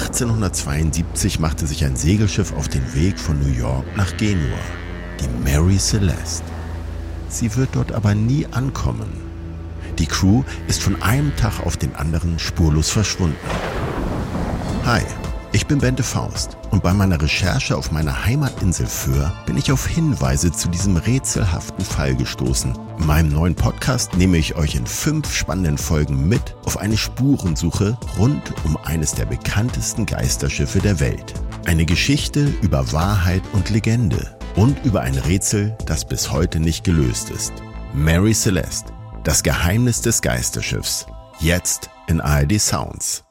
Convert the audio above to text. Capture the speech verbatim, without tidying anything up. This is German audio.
achtzehnhundertzweiundsiebzig machte sich ein Segelschiff auf den Weg von New York nach Genua, die Mary Celeste. Sie wird dort aber nie ankommen. Die Crew ist von einem Tag auf den anderen spurlos verschwunden. Hi, ich bin Bente Faust und bei meiner Recherche auf meiner Heimatinsel Föhr bin ich auf Hinweise zu diesem rätselhaften Fall gestoßen. In meinem neuen Podcast nehme ich euch in fünf spannenden Folgen mit auf eine Spurensuche rund um eines der bekanntesten Geisterschiffe der Welt. Eine Geschichte über Wahrheit und Legende und über ein Rätsel, das bis heute nicht gelöst ist. Mary Celeste, das Geheimnis des Geisterschiffs. Jetzt in A R D Sounds.